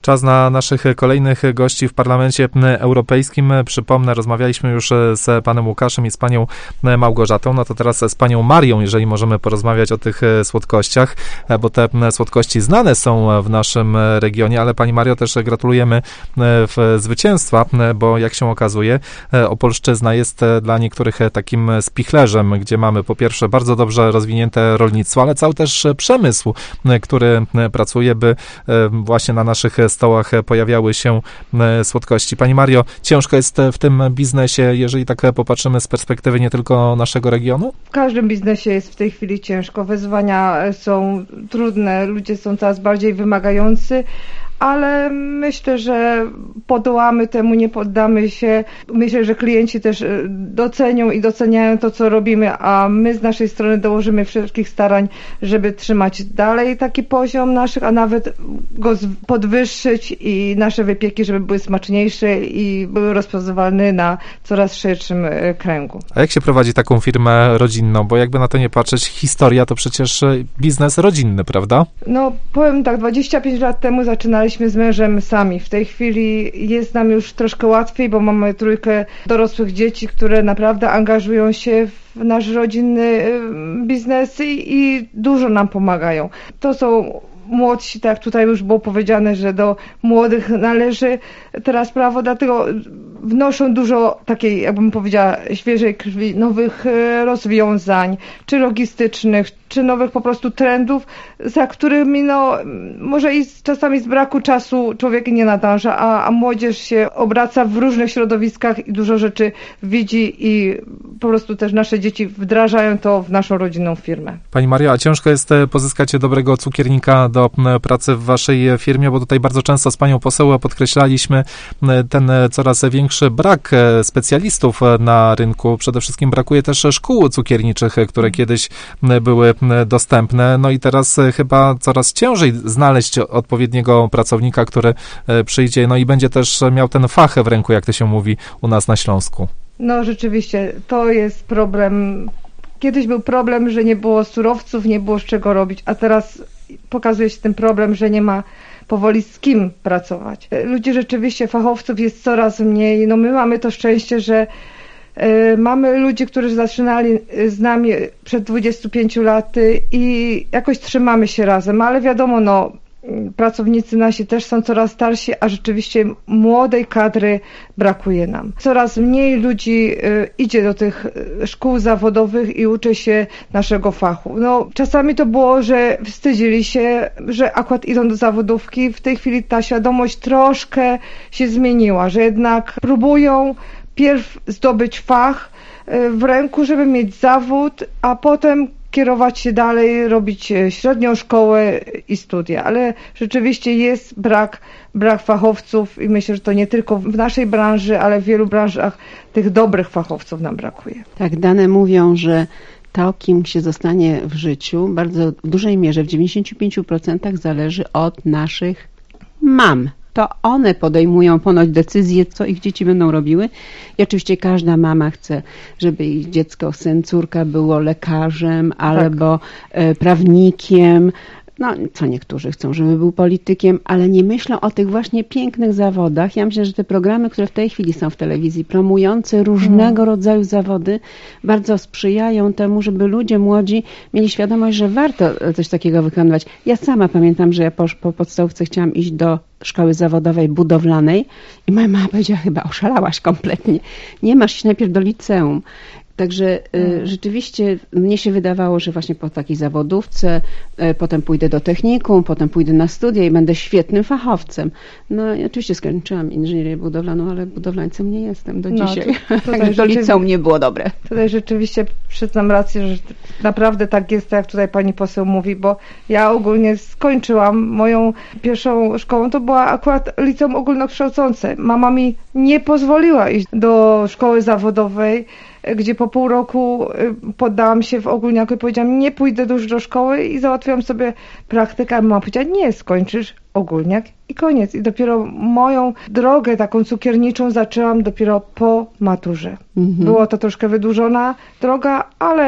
Czas na naszych kolejnych gości w Parlamencie Europejskim. Przypomnę, rozmawialiśmy już z panem Łukaszem i z panią Małgorzatą. No to teraz z panią Marią, jeżeli możemy porozmawiać o tych słodkościach, bo te słodkości znane są w naszym regionie, ale pani Mario, też gratulujemy zwycięstwa, bo jak się okazuje, Opolszczyzna jest dla niektórych takim spichlerzem, gdzie mamy po pierwsze bardzo dobrze rozwinięte rolnictwo, ale cały też przemysł, który pracuje, by właśnie na naszych stołach pojawiały się słodkości. Pani Mario, ciężko jest w tym biznesie, jeżeli tak popatrzymy z perspektywy nie tylko naszego regionu? W każdym biznesie jest w tej chwili ciężko. Wyzwania są trudne, ludzie są coraz bardziej wymagający, ale myślę, że podołamy temu, nie poddamy się. Myślę, że klienci też docenią i doceniają to, co robimy, a my z naszej strony dołożymy wszelkich starań, żeby trzymać dalej taki poziom naszych, a nawet go podwyższyć i nasze wypieki, żeby były smaczniejsze i były rozpoznawalne na coraz szerszym kręgu. A jak się prowadzi taką firmę rodzinną? Bo jakby na to nie patrzeć, historia to przecież biznes rodzinny, prawda? No, powiem tak, 25 lat temu zaczynaliśmy z mężem sami. W tej chwili jest nam już troszkę łatwiej, bo mamy trójkę dorosłych dzieci, które naprawdę angażują się w nasz rodzinny biznes i dużo nam pomagają. To są młodsi, tak jak tutaj już było powiedziane, że do młodych należy teraz prawo, dlatego wnoszą dużo takiej, jakbym powiedziała, świeżej krwi, nowych rozwiązań, czy logistycznych, czy nowych po prostu trendów, za którymi no może i czasami z braku czasu człowiek nie nadąża, a młodzież się obraca w różnych środowiskach i dużo rzeczy widzi i po prostu też nasze dzieci wdrażają to w naszą rodzinną firmę. Pani Maria, a ciężko jest pozyskać dobrego cukiernika do pracy w waszej firmie, bo tutaj bardzo często z panią poseł podkreślaliśmy ten coraz większy brak specjalistów na rynku. Przede wszystkim brakuje też szkół cukierniczych, które kiedyś były dostępne. No i teraz chyba coraz ciężej znaleźć odpowiedniego pracownika, który przyjdzie, no i będzie też miał ten fach w ręku, jak to się mówi u nas na Śląsku. No rzeczywiście, to jest problem. Kiedyś był problem, że nie było surowców, nie było z czego robić, a teraz pokazuje się ten problem, że nie ma powoli z kim pracować. Ludzi rzeczywiście, fachowców jest coraz mniej. No my mamy to szczęście, że mamy ludzi, którzy zaczynali z nami przed 25 laty i jakoś trzymamy się razem, ale wiadomo, no pracownicy nasi też są coraz starsi, a rzeczywiście młodej kadry brakuje nam. Coraz mniej ludzi idzie do tych szkół zawodowych i uczy się naszego fachu. No, czasami to było, że wstydzili się, że akurat idą do zawodówki. W tej chwili ta świadomość troszkę się zmieniła, że jednak próbują pierw zdobyć fach w ręku, żeby mieć zawód, a potem kierować się dalej, robić średnią szkołę i studia. Ale rzeczywiście jest brak fachowców i myślę, że to nie tylko w naszej branży, ale w wielu branżach tych dobrych fachowców nam brakuje. Tak, dane mówią, że to, kim się zostanie w życiu, bardzo w dużej mierze, w 95% zależy od naszych mam. To one podejmują ponoć decyzje, co ich dzieci będą robiły. I oczywiście każda mama chce, żeby ich dziecko, syn, córka było lekarzem albo prawnikiem. No, co niektórzy chcą, żeby był politykiem, ale nie myślą o tych właśnie pięknych zawodach. Ja myślę, że te programy, które w tej chwili są w telewizji, promujące różnego rodzaju zawody, bardzo sprzyjają temu, żeby ludzie młodzi mieli świadomość, że warto coś takiego wykonywać. Ja sama pamiętam, że ja po podstawówce chciałam iść do szkoły zawodowej budowlanej i moja mama powiedziała, chyba oszalałaś kompletnie. Nie, masz iść najpierw do liceum. Także rzeczywiście mnie się wydawało, że właśnie po takiej zawodówce potem pójdę do technikum, potem pójdę na studia i będę świetnym fachowcem. No i oczywiście skończyłam inżynierię budowlaną, ale budowlańcem nie jestem do dzisiaj. Także to liceum nie było dobre. Tutaj rzeczywiście przyznam rację, że naprawdę tak jest, jak tutaj pani poseł mówi, bo ja ogólnie skończyłam moją pierwszą szkołą, to była akurat liceum ogólnokształcące. Mama mi nie pozwoliła iść do szkoły zawodowej, gdzie po pół roku poddałam się w ogólniaku i powiedziałam, nie pójdę już do szkoły i załatwiłam sobie praktykę, a mama powiedziała, nie, skończysz ogólniak i koniec. I dopiero moją drogę taką cukierniczą zaczęłam dopiero po maturze. Było to troszkę wydłużona droga, ale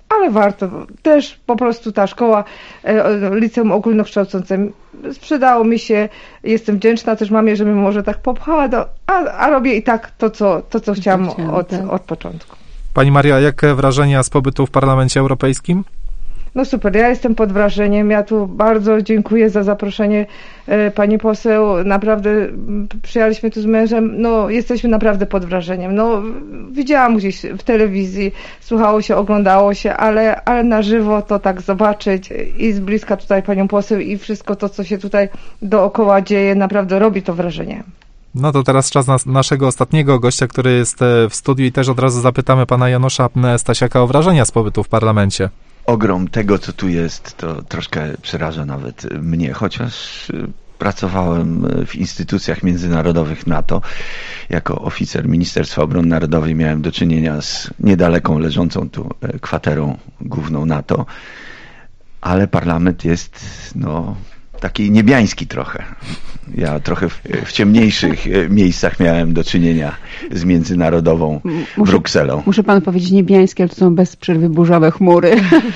ale warto. Też po prostu ta szkoła, liceum ogólnokształcące sprzedało mi się, jestem wdzięczna też mamie, że mnie może tak popchała, a robię i tak to, co chciałam od początku. Pani Maria, jakie wrażenia z pobytu w Parlamencie Europejskim? No super, ja jestem pod wrażeniem. Ja tu bardzo dziękuję za zaproszenie pani poseł. Naprawdę przyjechaliśmy tu z mężem. No, jesteśmy naprawdę pod wrażeniem. No, widziałam gdzieś w telewizji, słuchało się, oglądało się, ale na żywo to tak zobaczyć i z bliska tutaj panią poseł i wszystko to, co się tutaj dookoła dzieje, naprawdę robi to wrażenie. No to teraz czas na naszego ostatniego gościa, który jest w studiu i też od razu zapytamy pana Janusza Stasiaka o wrażenia z pobytu w parlamencie. Ogrom tego, co tu jest, to troszkę przeraża nawet mnie, chociaż pracowałem w instytucjach międzynarodowych NATO. Jako oficer Ministerstwa Obrony Narodowej miałem do czynienia z niedaleką leżącą tu kwaterą główną NATO, ale parlament jest, taki niebiański trochę. Ja trochę w ciemniejszych miejscach miałem do czynienia z międzynarodową Brukselą. Muszę panu powiedzieć niebiańskie, ale to są bez przerwy burzowe chmury.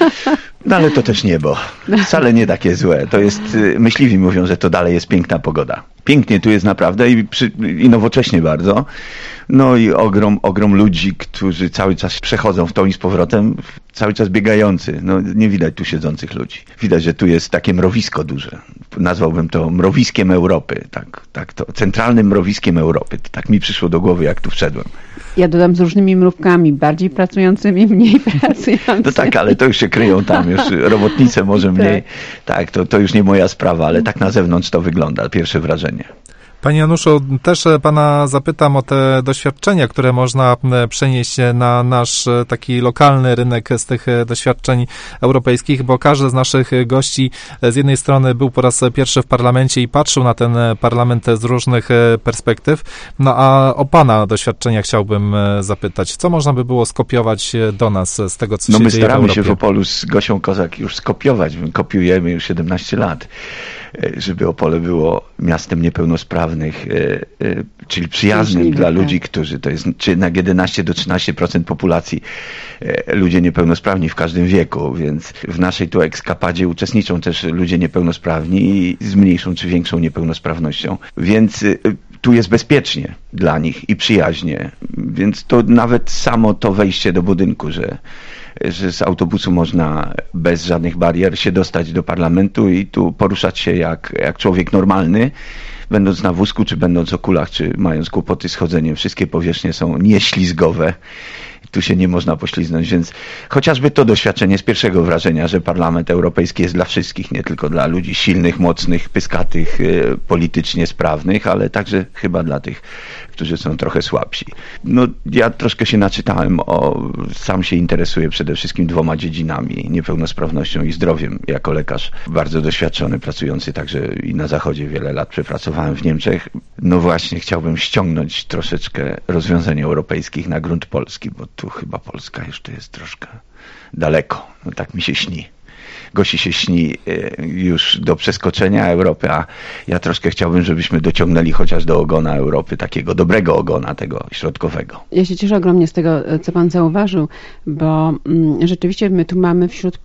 No ale to też niebo. Wcale nie takie złe. To jest, myśliwi mówią, że to dalej jest piękna pogoda. Pięknie tu jest naprawdę i nowocześnie bardzo. No i ogrom ludzi, którzy cały czas przechodzą w tą i z powrotem, cały czas biegający. No nie widać tu siedzących ludzi. Widać, że tu jest takie mrowisko duże. Nazwałbym to mrowiskiem Europy. Tak, to centralnym mrowiskiem Europy. To tak mi przyszło do głowy, jak tu wszedłem. Ja dodam z różnymi mrówkami, bardziej pracującymi, mniej pracującymi. No tak, ale to już się kryją tam, już robotnice może mniej. Tak, to już nie moja sprawa, ale tak na zewnątrz to wygląda, pierwsze wrażenie. Panie Januszu, też pana zapytam o te doświadczenia, które można przenieść na nasz taki lokalny rynek z tych doświadczeń europejskich, bo każdy z naszych gości z jednej strony był po raz pierwszy w parlamencie i patrzył na ten parlament z różnych perspektyw, no a o pana doświadczenia chciałbym zapytać. Co można by było skopiować do nas z tego, co się dzieje w Europie? My staramy się w Opolu z Gosią Kozak już skopiować, kopiujemy już 17 lat. Żeby Opole było miastem niepełnosprawnych, czyli przyjaznym dla ludzi, którzy, to jest jednak 11 do 13% populacji ludzie niepełnosprawni w każdym wieku, więc w naszej tu ekskapadzie uczestniczą też ludzie niepełnosprawni z mniejszą czy większą niepełnosprawnością, więc tu jest bezpiecznie dla nich i przyjaźnie, więc to nawet samo to wejście do budynku, że z autobusu można bez żadnych barier się dostać do parlamentu i tu poruszać się jak człowiek normalny, będąc na wózku, czy będąc o kulach, czy mając kłopoty z chodzeniem. Wszystkie powierzchnie są nieślizgowe. Tu się nie można pośliznąć, więc chociażby to doświadczenie z pierwszego wrażenia, że Parlament Europejski jest dla wszystkich, nie tylko dla ludzi silnych, mocnych, pyskatych, politycznie sprawnych, ale także chyba dla tych, którzy są trochę słabsi. No, ja troszkę się naczytałem, sam się interesuję przede wszystkim 2 dziedzinami, niepełnosprawnością i zdrowiem. Jako lekarz bardzo doświadczony, pracujący także i na Zachodzie wiele lat przepracowałem w Niemczech. No właśnie, chciałbym ściągnąć troszeczkę rozwiązań europejskich na grunt polski, bo tu chyba Polska już to jest troszkę daleko. No tak mi się śni. Gosi się śni już do przeskoczenia Europy, a ja troszkę chciałbym, żebyśmy dociągnęli chociaż do ogona Europy, takiego dobrego ogona, tego środkowego. Ja się cieszę ogromnie z tego, co pan zauważył, bo rzeczywiście my tu mamy wśród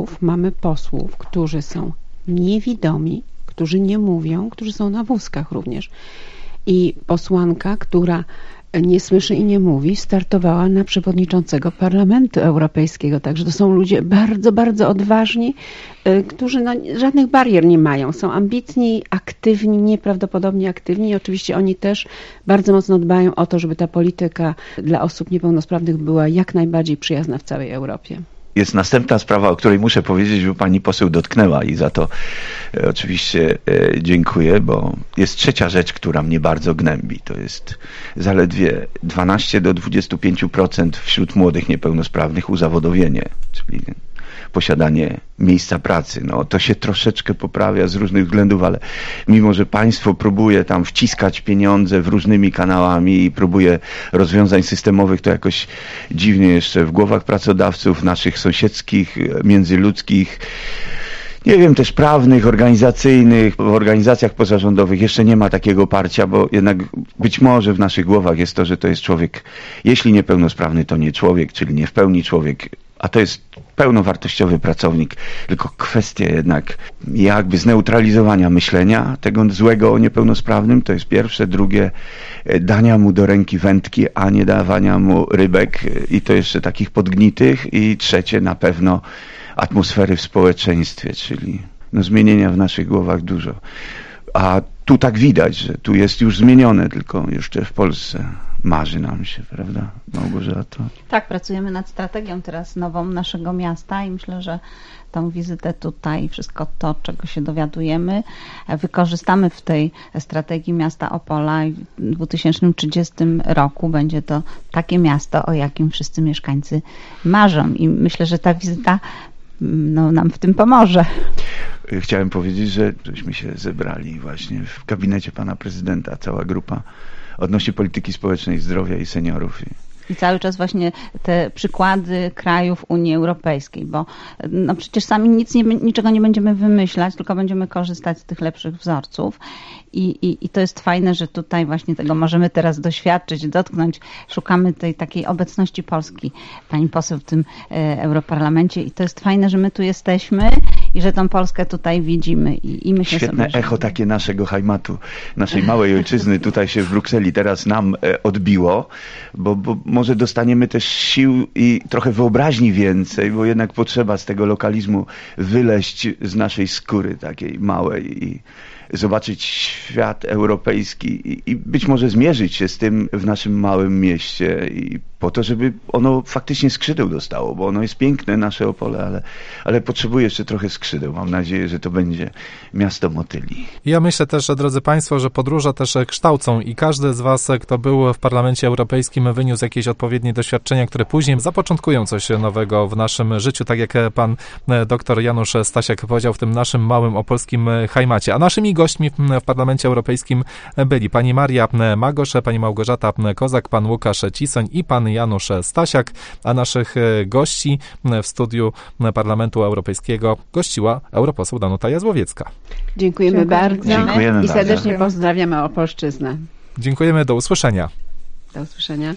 posłów, którzy są niewidomi, którzy nie mówią, którzy są na wózkach również. I posłanka, która nie słyszy i nie mówi, startowała na przewodniczącego Parlamentu Europejskiego. Także to są ludzie bardzo, bardzo odważni, którzy żadnych barier nie mają. Są ambitni, aktywni, nieprawdopodobnie aktywni i oczywiście oni też bardzo mocno dbają o to, żeby ta polityka dla osób niepełnosprawnych była jak najbardziej przyjazna w całej Europie. Jest następna sprawa, o której muszę powiedzieć, bo pani poseł dotknęła i za to oczywiście dziękuję, bo jest trzecia rzecz, która mnie bardzo gnębi. To jest zaledwie 12 do 25% wśród młodych niepełnosprawnych uzawodowienie, czyli posiadanie miejsca pracy. No to się troszeczkę poprawia z różnych względów, ale mimo, że państwo próbuje tam wciskać pieniądze w różnymi kanałami i próbuje rozwiązań systemowych, to jakoś dziwnie jeszcze w głowach pracodawców, naszych sąsiedzkich, międzyludzkich, nie wiem, też prawnych, organizacyjnych, w organizacjach pozarządowych jeszcze nie ma takiego parcia, bo jednak być może w naszych głowach jest to, że to jest człowiek, jeśli niepełnosprawny, to nie człowiek, czyli nie w pełni człowiek, a to jest pełnowartościowy pracownik, tylko kwestia jednak jakby zneutralizowania myślenia tego złego o niepełnosprawnym, to jest pierwsze, drugie dania mu do ręki wędki, a nie dawania mu rybek i to jeszcze takich podgnitych i trzecie na pewno atmosfery w społeczeństwie, czyli zmienienia w naszych głowach dużo. A tu tak widać, że tu jest już zmienione, tylko jeszcze w Polsce marzy nam się, prawda, Małgorzato? Tak, pracujemy nad strategią teraz nową naszego miasta i myślę, że tą wizytę tutaj, wszystko to, czego się dowiadujemy, wykorzystamy w tej strategii miasta Opola i w 2030 roku będzie to takie miasto, o jakim wszyscy mieszkańcy marzą i myślę, że ta wizyta nam w tym pomoże. Chciałem powiedzieć, że żeśmy się zebrali właśnie w gabinecie pana prezydenta, cała grupa odnośnie polityki społecznej, zdrowia i seniorów. I cały czas właśnie te przykłady krajów Unii Europejskiej, bo przecież sami niczego nie będziemy wymyślać, tylko będziemy korzystać z tych lepszych wzorców. I to jest fajne, że tutaj właśnie tego możemy teraz doświadczyć, dotknąć. Szukamy tej takiej obecności Polski, pani poseł w tym Europarlamencie i to jest fajne, że my tu jesteśmy i że tą Polskę tutaj widzimy. I myślę świetne sobie, echo takie naszego Heimatu, naszej małej ojczyzny tutaj się w Brukseli teraz nam odbiło, bo może dostaniemy też sił i trochę wyobraźni więcej, bo jednak potrzeba z tego lokalizmu wyleźć z naszej skóry takiej małej i zobaczyć świat europejski i być może zmierzyć się z tym w naszym małym mieście i po to, żeby ono faktycznie skrzydeł dostało, bo ono jest piękne, nasze Opole, ale potrzebuje jeszcze trochę skrzydeł. Mam nadzieję, że to będzie miasto motyli. Ja myślę też, drodzy Państwo, że podróże też kształcą i każdy z Was, kto był w Parlamencie Europejskim, wyniósł jakieś odpowiednie doświadczenia, które później zapoczątkują coś nowego w naszym życiu, tak jak pan doktor Janusz Stasiak powiedział w tym naszym małym opolskim Heimacie. A naszymi gośćmi w Parlamencie Europejskim byli pani Maria Magosz, pani Małgorzata Kozak, pan Łukasz Cisoń i pan Janusz Stasiak, a naszych gości w studiu Parlamentu Europejskiego gościła europoseł Danuta Jazłowiecka. Dziękujemy bardzo Dziękujemy i serdecznie bardzo. pozdrawiamy Opolszczyznę. Dziękujemy, do usłyszenia. Do usłyszenia.